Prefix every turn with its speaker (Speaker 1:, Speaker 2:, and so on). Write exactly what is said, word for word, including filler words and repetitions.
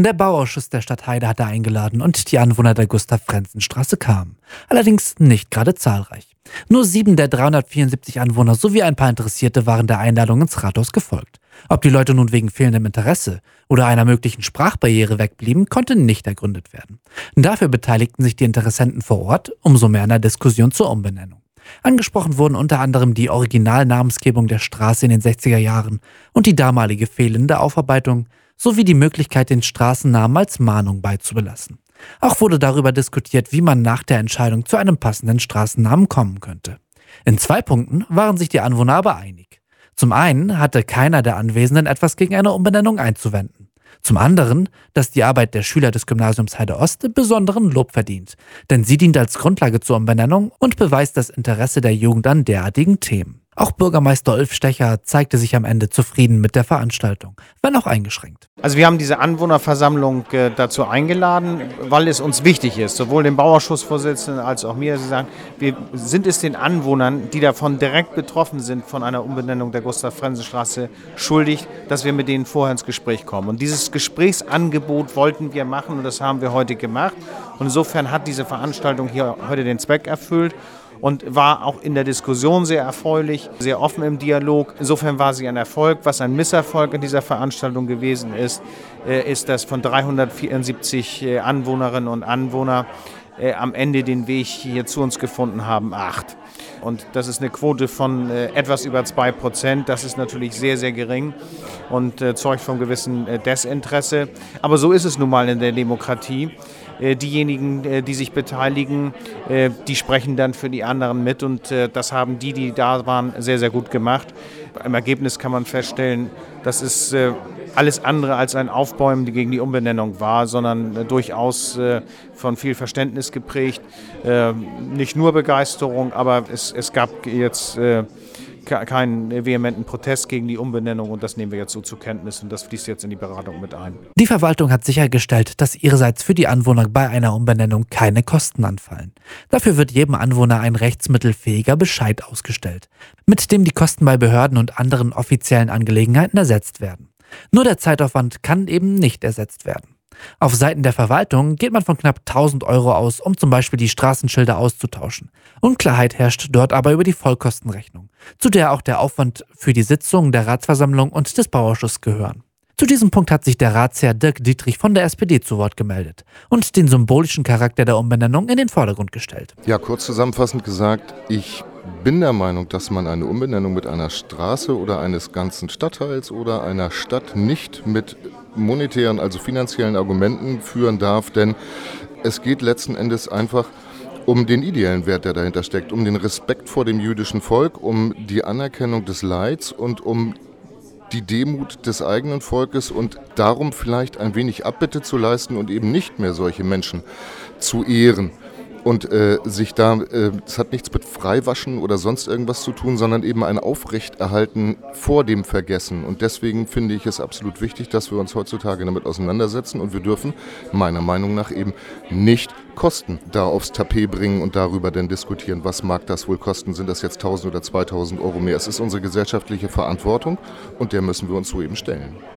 Speaker 1: Der Bauausschuss der Stadt Heide hatte eingeladen und die Anwohner der Gustav-Frenzen-Straße kamen. Allerdings nicht gerade zahlreich. Nur sieben der dreihundertvierundsiebzig Anwohner sowie ein paar Interessierte waren der Einladung ins Rathaus gefolgt. Ob die Leute nun wegen fehlendem Interesse oder einer möglichen Sprachbarriere wegblieben, konnte nicht ergründet werden. Dafür beteiligten sich die Interessenten vor Ort umso mehr an der Diskussion zur Umbenennung. Angesprochen wurden unter anderem die Originalnamensgebung der Straße in den sechziger Jahren und die damalige fehlende Aufarbeitung sowie die Möglichkeit, den Straßennamen als Mahnung beizubelassen. Auch wurde darüber diskutiert, wie man nach der Entscheidung zu einem passenden Straßennamen kommen könnte. In zwei Punkten waren sich die Anwohner aber einig. Zum einen hatte keiner der Anwesenden etwas gegen eine Umbenennung einzuwenden. Zum anderen, dass die Arbeit der Schüler des Gymnasiums Heide Ost besonderen Lob verdient, denn sie dient als Grundlage zur Umbenennung und beweist das Interesse der Jugend an derartigen Themen. Auch Bürgermeister Ulf Stecher zeigte sich am Ende zufrieden mit der Veranstaltung, wenn auch eingeschränkt.
Speaker 2: Also wir haben diese Anwohnerversammlung äh, dazu eingeladen, weil es uns wichtig ist, sowohl dem Bauausschussvorsitzenden als auch mir, dass sie sagen, wir sind es den Anwohnern, die davon direkt betroffen sind, von einer Umbenennung der Gustav-Frenzen-Straße schuldig, dass wir mit denen vorher ins Gespräch kommen. Und dieses Gesprächsangebot wollten wir machen und das haben wir heute gemacht. Und insofern hat diese Veranstaltung hier heute den Zweck erfüllt und war auch in der Diskussion sehr erfreulich, sehr offen im Dialog. Insofern war sie ein Erfolg. Was ein Misserfolg in dieser Veranstaltung gewesen ist, ist, dass von dreihundertvierundsiebzig Anwohnerinnen und Anwohnern am Ende den Weg hier zu uns gefunden haben, acht. Und das ist eine Quote von etwas über zwei Prozent. Das ist natürlich sehr, sehr gering und zeugt von gewissem Desinteresse. Aber so ist es nun mal in der Demokratie. Diejenigen, die sich beteiligen, die sprechen dann für die anderen mit und das haben die, die da waren, sehr, sehr gut gemacht. Im Ergebnis kann man feststellen, dass es alles andere als ein Aufbäumen gegen die Umbenennung war, sondern durchaus von viel Verständnis geprägt. Nicht nur Begeisterung, aber es, es gab jetzt keinen vehementen Protest gegen die Umbenennung und das nehmen wir jetzt so zur Kenntnis und das fließt jetzt in die Beratung mit ein.
Speaker 1: Die Verwaltung hat sichergestellt, dass ihrerseits für die Anwohner bei einer Umbenennung keine Kosten anfallen. Dafür wird jedem Anwohner ein rechtsmittelfähiger Bescheid ausgestellt, mit dem die Kosten bei Behörden und anderen offiziellen Angelegenheiten ersetzt werden. Nur der Zeitaufwand kann eben nicht ersetzt werden. Auf Seiten der Verwaltung geht man von knapp tausend Euro aus, um zum Beispiel die Straßenschilder auszutauschen. Unklarheit herrscht dort aber über die Vollkostenrechnung, zu der auch der Aufwand für die Sitzungen der Ratsversammlung und des Bauausschusses gehören. Zu diesem Punkt hat sich der Ratsherr Dirk Dietrich von der S P D zu Wort gemeldet und den symbolischen Charakter der Umbenennung in den Vordergrund gestellt.
Speaker 3: Ja, kurz zusammenfassend gesagt, ich bin der Meinung, dass man eine Umbenennung mit einer Straße oder eines ganzen Stadtteils oder einer Stadt nicht mit monetären, also finanziellen Argumenten führen darf, denn es geht letzten Endes einfach um den ideellen Wert, der dahinter steckt, um den Respekt vor dem jüdischen Volk, um die Anerkennung des Leids und um die Demut des eigenen Volkes und darum vielleicht ein wenig Abbitte zu leisten und eben nicht mehr solche Menschen zu ehren. Und äh, sich da, äh, es hat nichts mit Freiwaschen oder sonst irgendwas zu tun, sondern eben ein Aufrechterhalten vor dem Vergessen. Und deswegen finde ich es absolut wichtig, dass wir uns heutzutage damit auseinandersetzen. Und wir dürfen meiner Meinung nach eben nicht Kosten da aufs Tapet bringen und darüber dann diskutieren, was mag das wohl kosten, sind das jetzt tausend oder zweitausend Euro mehr. Es ist unsere gesellschaftliche Verantwortung und der müssen wir uns so eben stellen.